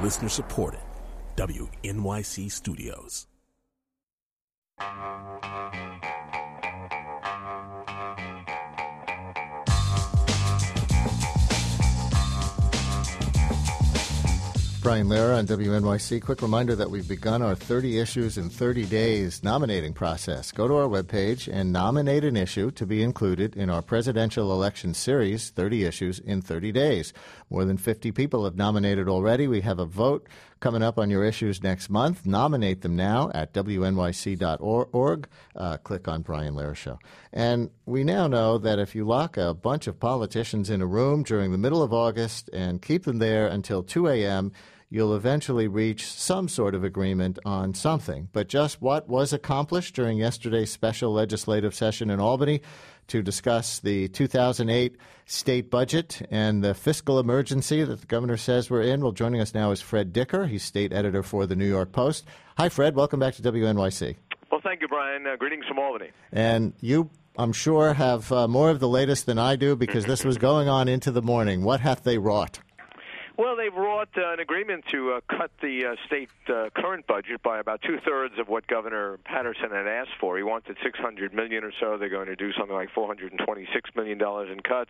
Listener supported. WNYC Studios. Brian Lehrer on WNYC. Quick reminder that we've begun our 30 Issues in 30 Days nominating process. Go to our webpage and nominate an issue to be included in our presidential election series, 30 Issues in 30 Days. More than 50 people have nominated already. We have a vote coming up on your issues next month. Nominate them now at WNYC.org. Click on Brian Lehrer Show. And we now know that if you lock a bunch of politicians in a room during the middle of August and keep them there until 2 a.m., you'll eventually reach some sort of agreement on something. But just what was accomplished during yesterday's special legislative session in Albany to discuss the 2008 state budget and the fiscal emergency that the governor says we're in? Well, joining us now is Fred Dicker. He's state editor for the New York Post. Hi, Fred. Welcome back to WNYC. Well, thank you, Brian. Greetings from Albany. And you, I'm sure, have more of the latest than I do because this was going on into the morning. What hath they wrought? Well, they've wrought an agreement to cut the state current budget by about two-thirds of what Governor Patterson had asked for. He wanted $600 million or so. They're going to do something like $426 million in cuts.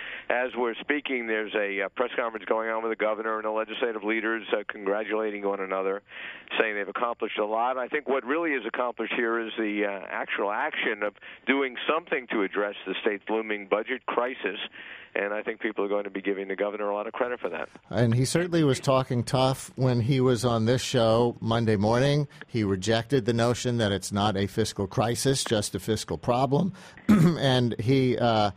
As we're speaking, there's a press conference going on with the governor and the legislative leaders congratulating one another, saying they've accomplished a lot. I think what really is accomplished here is the actual action of doing something to address the state's looming budget crisis, and I think people are going to be giving the governor a lot of credit for that. And he certainly was talking tough when he was on this show Monday morning. He rejected the notion that it's not a fiscal crisis, just a fiscal problem. And he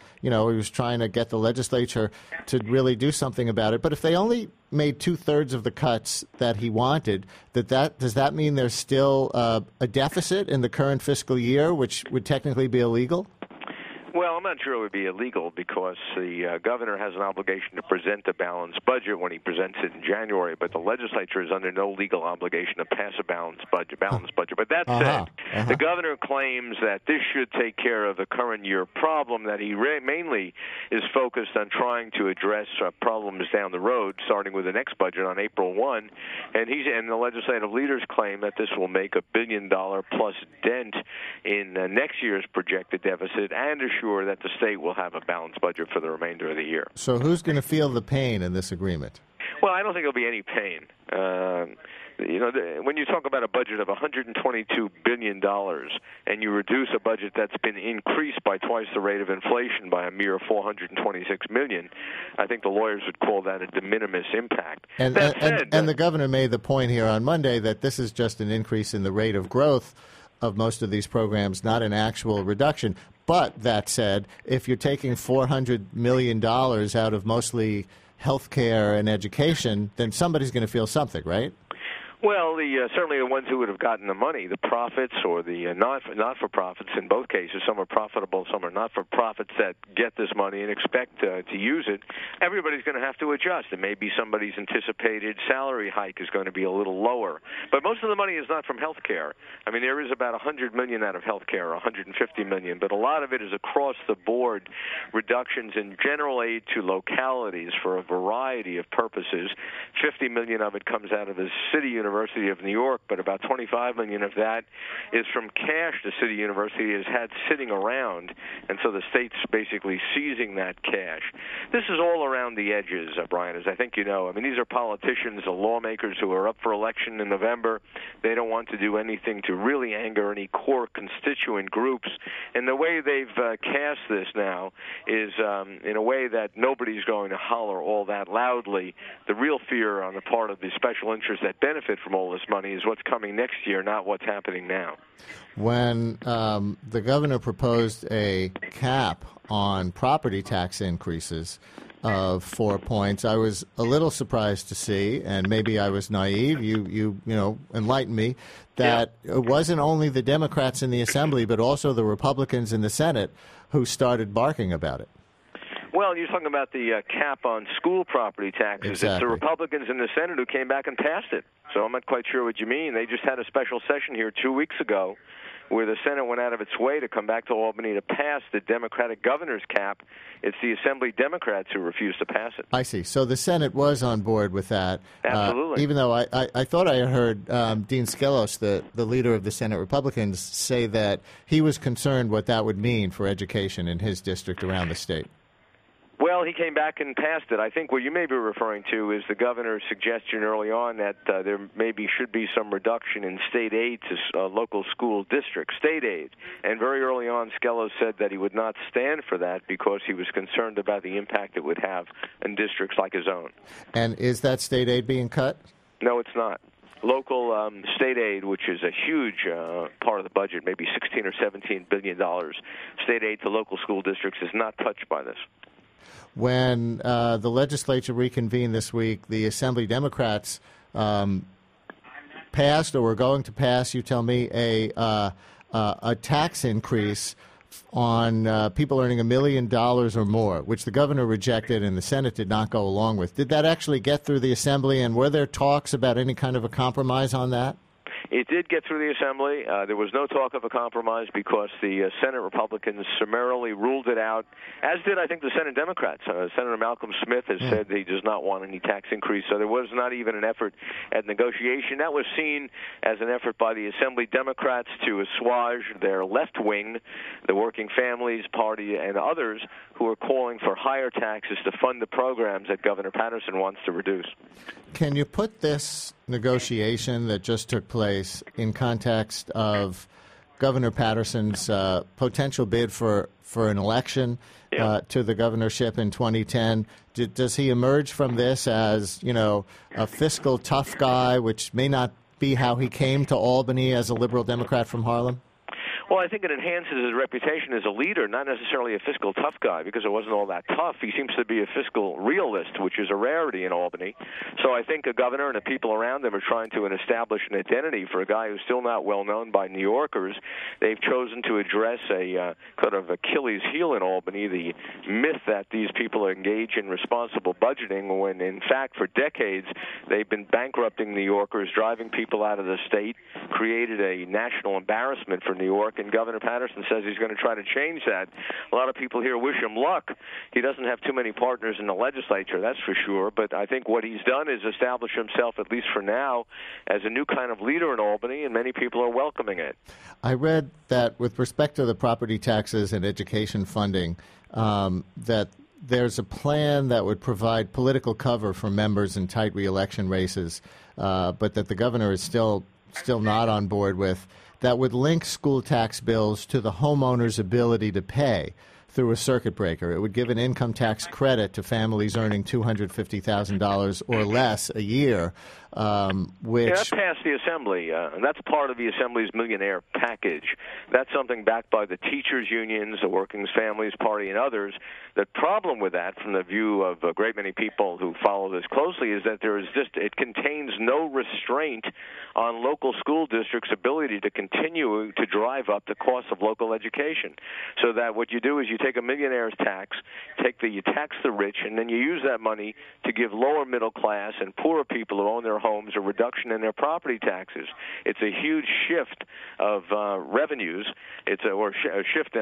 was trying to get the legislature to really do something about it. But if they only made two-thirds of the cuts that he wanted, does that mean there's still a deficit in the current fiscal year, which would technically be illegal? Well, I'm not sure it would be illegal because the governor has an obligation to present a balanced budget when he presents it in January, but the legislature is under no legal obligation to pass a balanced budget. But that said, the governor claims that this should take care of the current year problem, that he mainly is focused on trying to address problems down the road, starting with the next budget on April 1, and the legislative leaders claim that this will make $1 billion plus dent in next year's projected deficit and assure that the state will have a balanced budget for the remainder of the year. So who's going to feel the pain in this agreement? Well, I don't think there'll be any pain. When you talk about a budget of $122 billion and you reduce a budget that's been increased by twice the rate of inflation by a mere $426 million, I think the lawyers would call that a de minimis impact. And the governor made the point here on Monday that this is just an increase in the rate of growth of most of these programs, not an actual reduction. But that said, if you're taking $400 million out of mostly health care and education, then somebody's going to feel something, right? Well, certainly the ones who would have gotten the money, the profits or the not-for-profits in both cases, some are profitable, some are not-for-profits that get this money and expect to use it, everybody's going to have to adjust. It may be somebody's anticipated salary hike is going to be a little lower. But most of the money is not from health care. I mean, there is about $100 million out of health care, $150 million, but a lot of it is across-the-board reductions in general aid to localities for a variety of purposes. $50 million of it comes out of the city University of New York, but about $25 million of that is from cash the City University has had sitting around, and so the state's basically seizing that cash. This is all around the edges, Brian, as I think you know. I mean, these are politicians, the lawmakers who are up for election in November. They don't want to do anything to really anger any core constituent groups, and the way they've cast this now is in a way that nobody's going to holler all that loudly. The real fear on the part of the special interests that benefit from all this money is what's coming next year, not what's happening now. When the governor proposed a cap on property tax increases of 4 points, I was a little surprised to see, and maybe I was naive. You enlighten me that it wasn't only the Democrats in the Assembly, but also the Republicans in the Senate who started barking about it. Well, you're talking about the cap on school property taxes. Exactly. It's the Republicans in the Senate who came back and passed it. So I'm not quite sure what you mean. They just had a special session here 2 weeks ago where the Senate went out of its way to come back to Albany to pass the Democratic governor's cap. It's the Assembly Democrats who refused to pass it. I see. So the Senate was on board with that. Absolutely. Even though I thought I heard Dean Skelos, the leader of the Senate Republicans, say that he was concerned what that would mean for education in his district around the state. Well, he came back and passed it. I think what you may be referring to is the governor's suggestion early on that there maybe should be some reduction in state aid to local school districts, state aid. And very early on, Skelos said that he would not stand for that because he was concerned about the impact it would have in districts like his own. And is that state aid being cut? No, it's not. Local state aid, which is a huge part of the budget, maybe $16 or $17 billion, state aid to local school districts is not touched by this. When the legislature reconvened this week, the Assembly Democrats passed, or were going to pass, you tell me, a tax increase on people earning $1 million or more, which the governor rejected and the Senate did not go along with. Did that actually get through the Assembly, and were there talks about any kind of a compromise on that? It did get through the Assembly. There was no talk of a compromise because the Senate Republicans summarily ruled it out, as did, I think, the Senate Democrats. Senator Malcolm Smith has said he does not want any tax increase, so there was not even an effort at negotiation. That was seen as an effort by the Assembly Democrats to assuage their left wing, the Working Families Party, and others who are calling for higher taxes to fund the programs that Governor Patterson wants to reduce. Can you put this negotiation that just took place in context of Governor Patterson's potential bid for an election to the governorship in 2010? Does he emerge from this as, a fiscal tough guy, which may not be how he came to Albany as a liberal Democrat from Harlem? Well, I think it enhances his reputation as a leader, not necessarily a fiscal tough guy, because it wasn't all that tough. He seems to be a fiscal realist, which is a rarity in Albany. So I think a governor and the people around him are trying to establish an identity for a guy who's still not well known by New Yorkers. They've chosen to address a kind of Achilles heel in Albany, the myth that these people engage in responsible budgeting, when in fact for decades they've been bankrupting New Yorkers, driving people out of the state, created a national embarrassment for New York. And Governor Patterson says he's going to try to change that. A lot of people here wish him luck. He doesn't have too many partners in the legislature, that's for sure. But I think what he's done is establish himself, at least for now, as a new kind of leader in Albany, and many people are welcoming it. I read that with respect to the property taxes and education funding, that there's a plan that would provide political cover for members in tight re-election races, but that the governor is still not on board with, that would link school tax bills to the homeowner's ability to pay through a circuit breaker. It would give an income tax credit to families earning $250,000 or less a year, which... Yeah, that passed the Assembly, and that's part of the Assembly's millionaire package. That's something backed by the teachers' unions, the Working Families Party, and others. The problem with that, from the view of a great many people who follow this closely, is that it contains no restraint on local school districts' ability to continue to drive up the cost of local education. So that what you do is you take a millionaire's tax, you tax the rich, and then you use that money to give lower middle class and poorer people who own their homes a reduction in their property taxes. It's a huge shift of revenues. It's a shift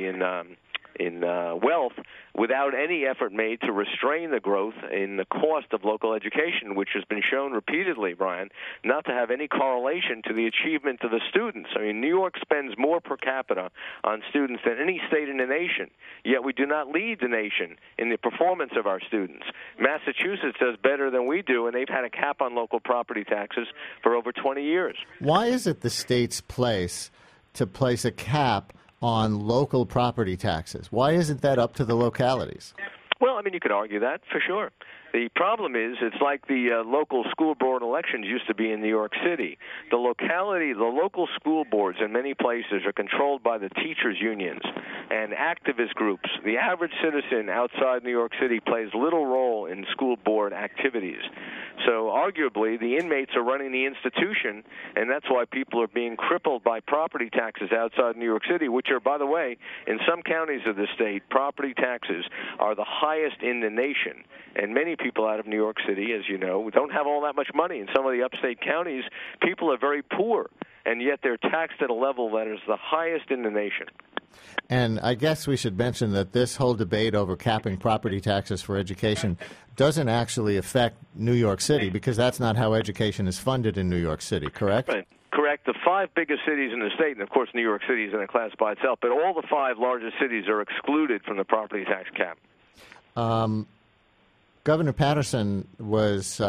in wealth without any effort made to restrain the growth in the cost of local education, which has been shown repeatedly, Brian, not to have any correlation to the achievement of the students. I mean, New York spends more per capita on students than any state in the nation, yet we do not lead the nation in the performance of our students. Massachusetts does better than we do, and they've had a cap on local property taxes for over 20 years. Why is it the state's place to place a cap on local property taxes? Why isn't that up to the localities? Well, I mean, you could argue that, for sure. The problem is it's like the local school board elections used to be in New York City. The local school boards in many places are controlled by the teachers' unions and activist groups. The average citizen outside New York City plays little role in school board activities. So arguably, the inmates are running the institution, and that's why people are being crippled by property taxes outside New York City, which are, by the way, in some counties of the state, property taxes are the highest in the nation. And many people out of New York City, as you know, don't have all that much money. In some of the upstate counties, people are very poor. and yet they're taxed at a level that is the highest in the nation. And I guess we should mention that this whole debate over capping property taxes for education doesn't actually affect New York City, because that's not how education is funded in New York City, correct? Right. Correct. The 5 biggest cities in the state, and of course New York City is in a class by itself, but all the 5 largest cities are excluded from the property tax cap. Governor Patterson was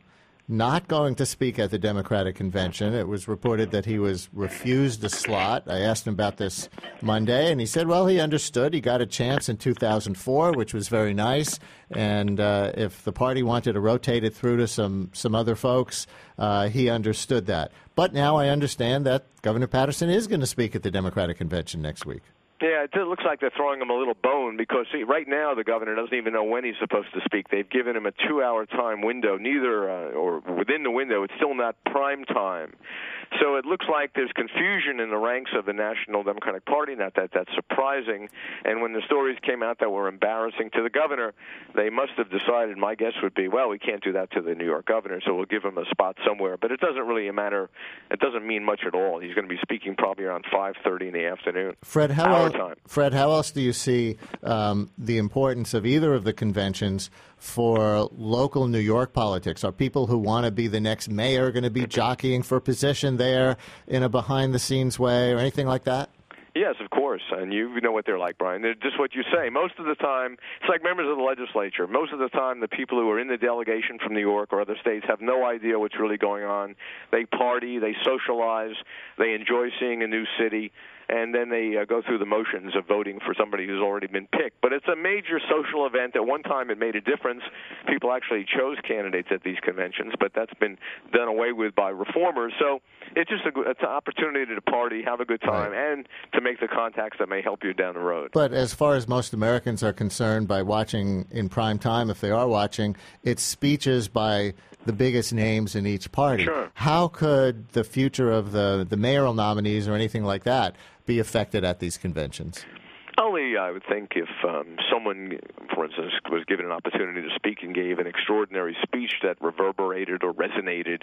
not going to speak at the Democratic convention. It was reported that he was refused a slot. I asked him about this Monday, and he said, well, he understood. He got a chance in 2004, which was very nice. And if the party wanted to rotate it through to some other folks, he understood that. But now I understand that Governor Patterson is going to speak at the Democratic convention next week. Yeah, it looks like they're throwing him a little bone because, see, right now the governor doesn't even know when he's supposed to speak. They've given him a 2-hour time window, or within the window, it's still not prime time. So it looks like there's confusion in the ranks of the National Democratic Party. Not that that's surprising. And when the stories came out that were embarrassing to the governor, they must have decided, my guess would be, well, we can't do that to the New York governor, so we'll give him a spot somewhere. But it doesn't really matter. It doesn't mean much at all. He's going to be speaking probably around 5:30 in the afternoon. Fred, how else do you see the importance of either of the conventions for local New York politics? Are people who want to be the next mayor going to be jockeying for position there in a behind-the-scenes way or anything like that? Yes, of course, and you know what they're like, Brian. They're just what you say. Most of the time, it's like members of the legislature. Most of the time, the people who are in the delegation from New York or other states have no idea what's really going on. They party, they socialize, they enjoy seeing a new city, and then they go through the motions of voting for somebody who's already been picked. But it's a major social event. At one time, it made a difference. People actually chose candidates at these conventions, but that's been done away with by reformers. So it's just it's an opportunity to party, have a good time, right, and to make the contacts that may help you down the road. But as far as most Americans are concerned, by watching in prime time, if they are watching, it's speeches by the biggest names in each party. Sure. How could the future of the mayoral nominees or anything like that be affected at these conventions? Only, I would think, if someone, for instance, was given an opportunity to speak and gave an extraordinary speech that reverberated or resonated.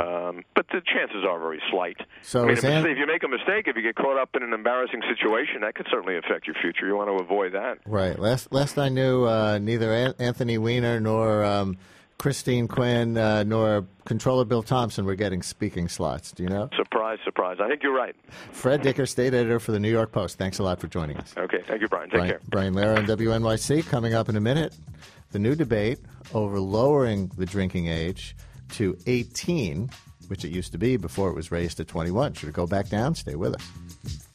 But the chances are very slight. So if you make a mistake, if you get caught up in an embarrassing situation, that could certainly affect your future. You want to avoid that. Right. Last I knew, neither Anthony Weiner nor Christine Quinn nor Comptroller Bill Thompson were getting speaking slots. Do you know? Surprise, surprise. I think you're right. Fred Dicker, state editor for the New York Post. Thanks a lot for joining us. Okay. Thank you, Brian. Take care. Brian Lehrer on WNYC. Coming up in a minute, the new debate over lowering the drinking age to 18, which it used to be before it was raised to 21. Should it go back down? Stay with us.